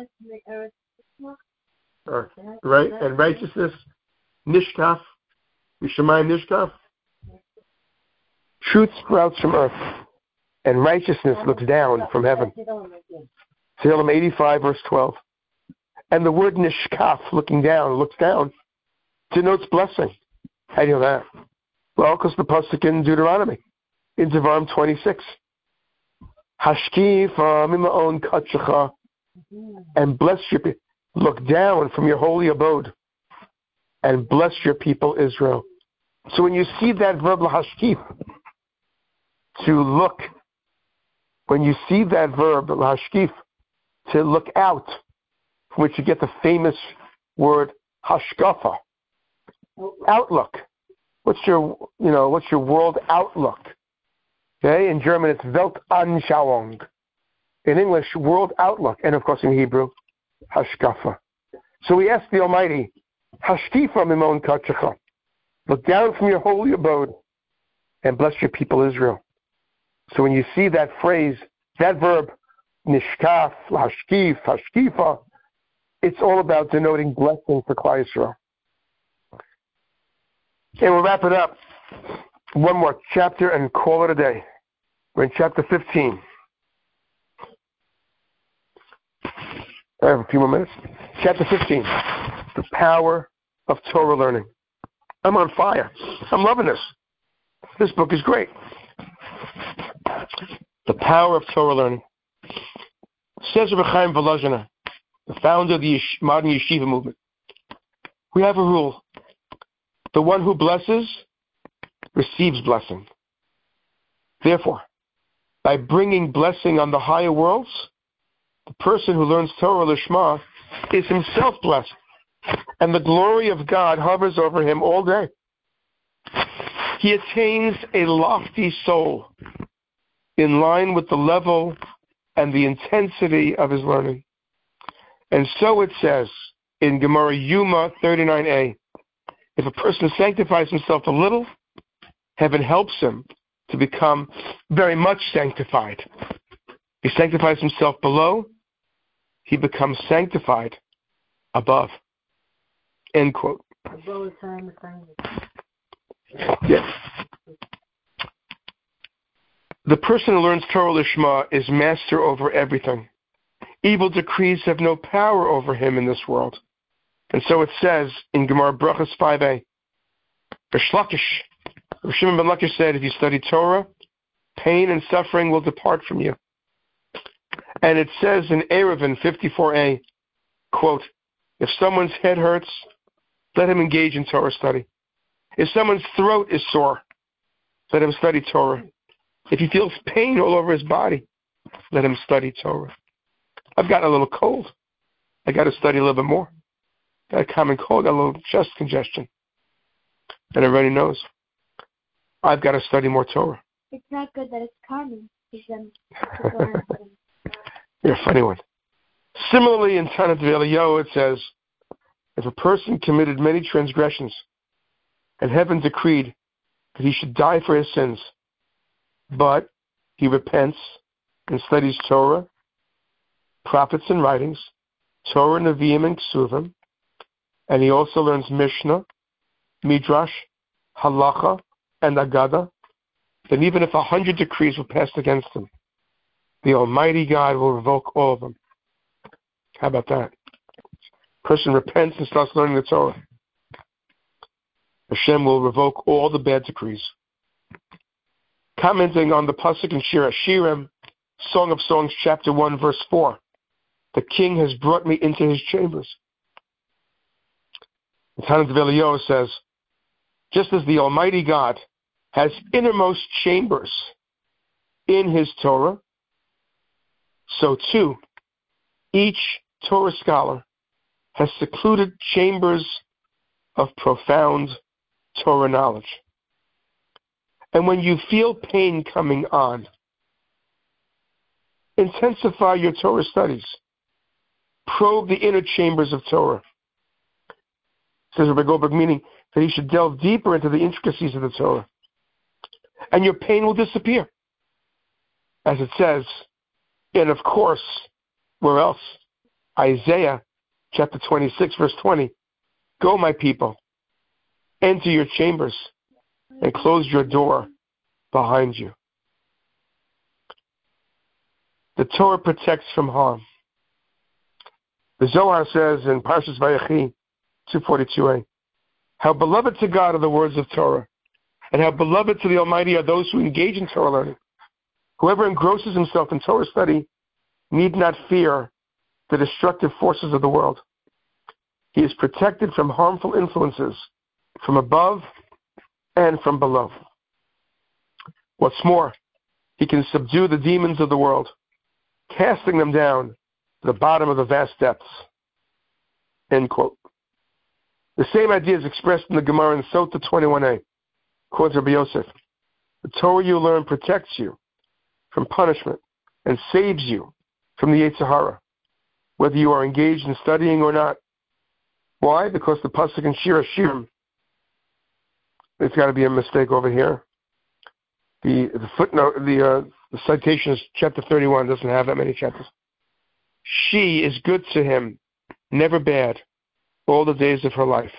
Right? And righteousness, Nishkaf, Yishamayim Nishkaf. Truth sprouts from earth, and righteousness looks down from heaven. Tehillim 85, verse 12. And the word Nishkaf, looking down, looks down, denotes blessing. How do you know that? Well, because the pasuk in Deuteronomy, in Devarim 26. Hashkif mima'on katshacha, and bless your people. Look down from your holy abode, and bless your people Israel. So when you see that verb lahashkif, to look, when you see that verb lahashkif, to look out, from which you get the famous word hashkafa, outlook. What's your world outlook? Okay, in German it's Weltanschauung. In English, world outlook, and of course in Hebrew, hashkafa. So we ask the Almighty, hashkifa mimon katshacha, look down from your holy abode and bless your people Israel. So when you see that phrase, that verb, nishkaf, hashkif, hashkifa, it's all about denoting blessing for Klal Yisrael. Okay, we'll wrap it up. One more chapter and call it a day. We're in chapter 15. I have a few more minutes. Chapter 15. The power of Torah learning. I'm on fire. I'm loving this. This book is great. The power of Torah learning. Says Reb Chaim Volozhiner, the founder of the modern yeshiva movement. We have a rule. The one who blesses receives blessing. Therefore, by bringing blessing on the higher worlds, the person who learns Torah Lishma is himself blessed, and the glory of God hovers over him all day. He attains a lofty soul in line with the level and the intensity of his learning. And so it says in Gemara Yuma 39a, if a person sanctifies himself a little, heaven helps him to become very much sanctified. He sanctifies himself below, he becomes sanctified above. End quote. Yes. The person who learns Torah Lishma is master over everything. Evil decrees have no power over him in this world. And so it says in Gemara Brachos 5a, Rish Shimon ben Lakish said, if you study Torah, pain and suffering will depart from you. And it says in Eruvin 54a, quote, if someone's head hurts, let him engage in Torah study. If someone's throat is sore, let him study Torah. If he feels pain all over his body, let him study Torah. I've gotten a little cold. I got to study a little bit more. Got a common cold, got a little chest congestion. And everybody knows. I've got to study more Torah. It's not good that it's common. You're a funny one. Similarly, in Tana Devei Eliyahu, it says, if a person committed many transgressions, and heaven decreed that he should die for his sins, but he repents and studies Torah, prophets and writings, Torah, Nevi'im, and Ksuvim, and he also learns Mishnah, Midrash, Halacha, and Agada, then even if 100 decrees were passed against him, the Almighty God will revoke all of them. How about that? Person repents and starts learning the Torah. Hashem will revoke all the bad decrees. Commenting on the pasuk in Shir Hashirim, Song of Songs, chapter 1, verse 4, the king has brought me into his chambers. The Tana of Eliyahu says, just as the Almighty God has innermost chambers in his Torah, so too, each Torah scholar has secluded chambers of profound Torah knowledge. And when you feel pain coming on, intensify your Torah studies. Probe the inner chambers of Torah. Says Rabbi Goldberg, meaning that he should delve deeper into the intricacies of the Torah. And your pain will disappear. As it says, and of course, where else? Isaiah chapter 26, verse 20. Go, my people, enter your chambers and close your door behind you. The Torah protects from harm. The Zohar says in Parshas Vayechi 242a, how beloved to God are the words of Torah, and how beloved to the Almighty are those who engage in Torah learning. Whoever engrosses himself in Torah study need not fear the destructive forces of the world. He is protected from harmful influences from above and from below. What's more, he can subdue the demons of the world, casting them down to the bottom of the vast depths. End quote. The same idea is expressed in the Gemara in Sota 21a. Quotes Rabbi Yosef. The Torah you learn protects you from punishment and saves you from the Yetzer Hara, whether you are engaged in studying or not. Why? Because the pasuk in Shir Hashirim, there's got to be a mistake over here. The footnote, the citation is chapter 31, doesn't have that many chapters. She is good to him, never bad, all the days of her life.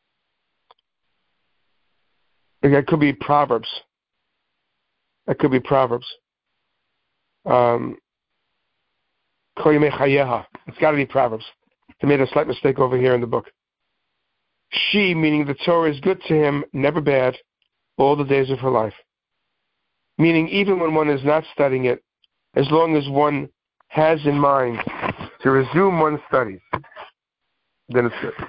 That could be Proverbs. That could be Proverbs. It's got to be Proverbs. They made a slight mistake over here in the book. She, meaning the Torah, is good to him, never bad, all the days of her life. Meaning even when one is not studying it, as long as one has in mind to resume one's studies, then it's good.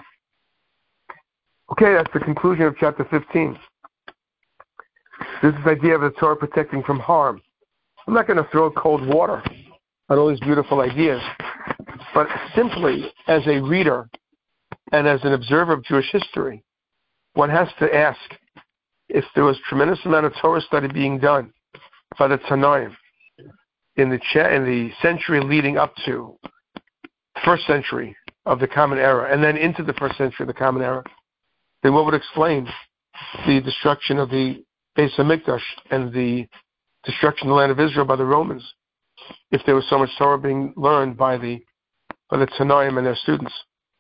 Okay, that's the conclusion of chapter 15. This is the idea of the Torah protecting from harm. I'm not going to throw cold water on all these beautiful ideas, but simply as a reader and as an observer of Jewish history, one has to ask if there was a tremendous amount of Torah study being done by the Tanoim in the century leading up to the first century of the Common Era, and then into the first century of the Common Era, then what would explain the destruction of the Beis HaMikdash and the destruction of the land of Israel by the Romans, if there was so much Torah being learned by the Tanoim and their students?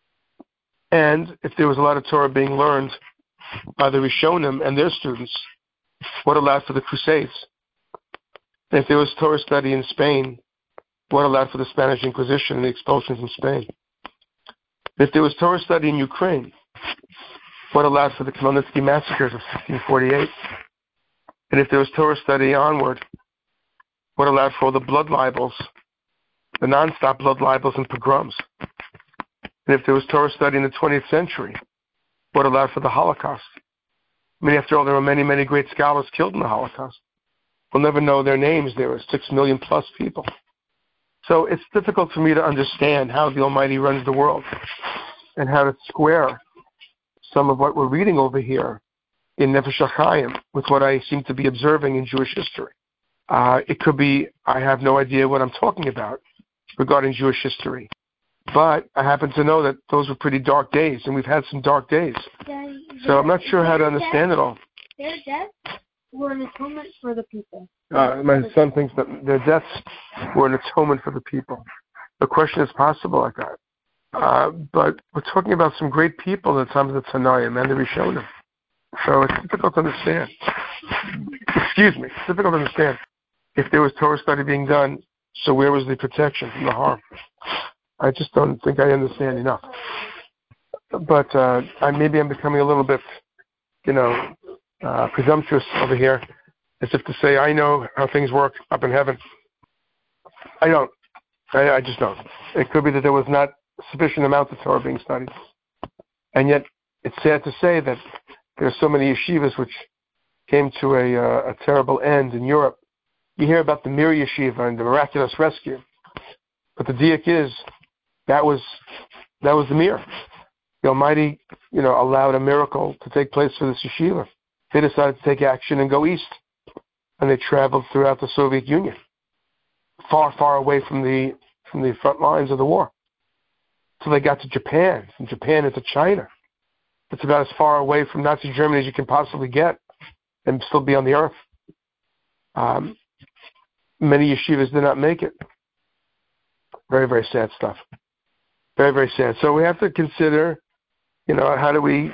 And if there was a lot of Torah being learned by the Rishonim and their students, what allowed for the Crusades? And if there was Torah study in Spain, what allowed for the Spanish Inquisition and the expulsions in Spain? And if there was Torah study in Ukraine, what allowed for the Khmelnytsky massacres of 1648? And if there was Torah study onward, what allowed for all the blood libels, the non-stop blood libels and pogroms? And if there was Torah study in the 20th century, what allowed for the Holocaust? I mean, after all, there were many, many great scholars killed in the Holocaust. We'll never know their names. There were 6 million plus people. So it's difficult for me to understand how the Almighty runs the world and how to square some of what we're reading over here in Nefesh HaChaim with what I seem to be observing in Jewish history. It could be I have no idea what I'm talking about regarding Jewish history. But I happen to know that those were pretty dark days, and we've had some dark days. So I'm not sure how to understand it all. Their deaths were an atonement for the people. My son thinks that their deaths were an atonement for the people. The question is possible like that. But we're talking about some great people in the times of the Tanaim and the Rishonim. So it's difficult to understand. Excuse me. It's difficult to understand. If there was Torah study being done, so where was the protection from the harm? I just don't think I understand enough. But maybe I'm becoming a little bit, presumptuous over here, as if to say I know how things work up in heaven. I don't. I just don't. It could be that there was not sufficient amount of Torah being studied. And yet, it's sad to say that there are so many yeshivas which came to a terrible end in Europe. You hear about the Mir Yeshiva and the miraculous rescue. But the diak is, that was the Mir. The Almighty, allowed a miracle to take place for this yeshiva. They decided to take action and go east. And they traveled throughout the Soviet Union, far, far away from the front lines of the war. So they got to Japan, from Japan into China. It's about as far away from Nazi Germany as you can possibly get and still be on the earth. Many yeshivas did not make it. Very, very sad stuff. Very, very sad. So we have to consider, how do we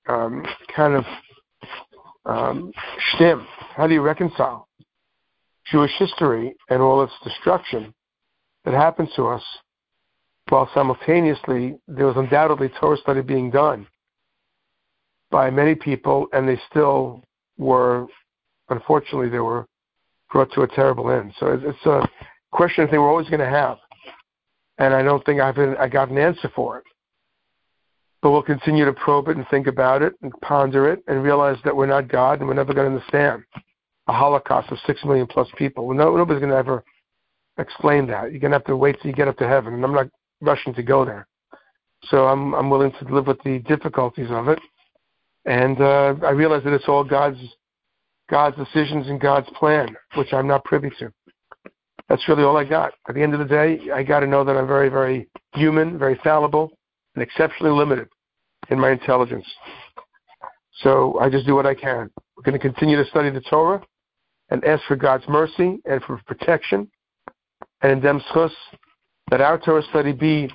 stem? How do you reconcile Jewish history and all its destruction that happened to us, while simultaneously there was undoubtedly Torah study being done by many people, and they still were, unfortunately, they were brought to a terrible end. So it's a question I think we're always going to have, and I don't think I got an answer for it. But we'll continue to probe it and think about it and ponder it and realize that we're not God and we're never going to understand a Holocaust of 6 million plus people. Nobody's going to ever explain that. You're going to have to wait till you get up to heaven, and I'm not rushing to go there. So I'm willing to live with the difficulties of it. And I realize that it's all God's decisions and God's plan, which I'm not privy to. That's really all I got. At the end of the day, I got to know that I'm very, very human, very fallible, and exceptionally limited in my intelligence. So I just do what I can. We're going to continue to study the Torah and ask for God's mercy and for protection, and in Dem Schus, that our Torah study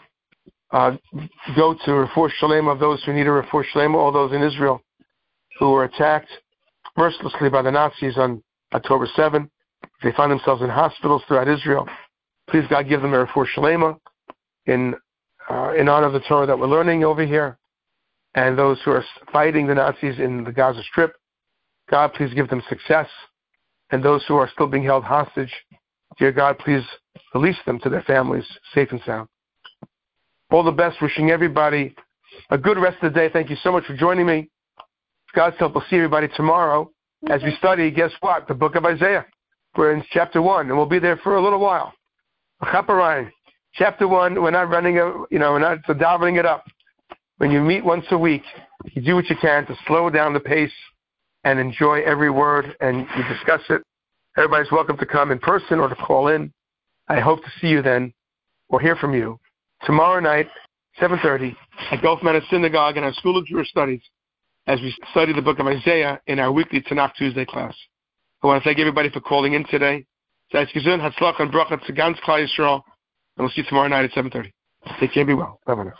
go to Refuah Shalema of those who need a Refuah Shalema, all those in Israel who were attacked mercilessly by the Nazis on October 7. They find themselves in hospitals throughout Israel. Please, God, give them a Refuah Shalema in honor of the Torah that we're learning over here. And those who are fighting the Nazis in the Gaza Strip, God, please give them success. And those who are still being held hostage, dear God, please release them to their families safe and sound. All the best. Wishing everybody a good rest of the day. Thank you so much for joining me. God's help, we'll see everybody tomorrow as we study, guess what? The book of Isaiah. We're in chapter 1, and we'll be there for a little while. Chapter 1, we're not running, we're not davening it up. When you meet once a week, you do what you can to slow down the pace and enjoy every word, and you discuss it. Everybody's welcome to come in person or to call in. I hope to see you then, or hear from you, tomorrow night, 7:30, at Gulf Manor Synagogue in our School of Jewish Studies, as we study the book of Isaiah in our weekly Tanakh Tuesday class. I want to thank everybody for calling in today. Seid gesund, Hatzlach and Bracha to ganz Klal Yisrael, and we'll see you tomorrow night at 7:30. Take care, be well. Bye-bye now.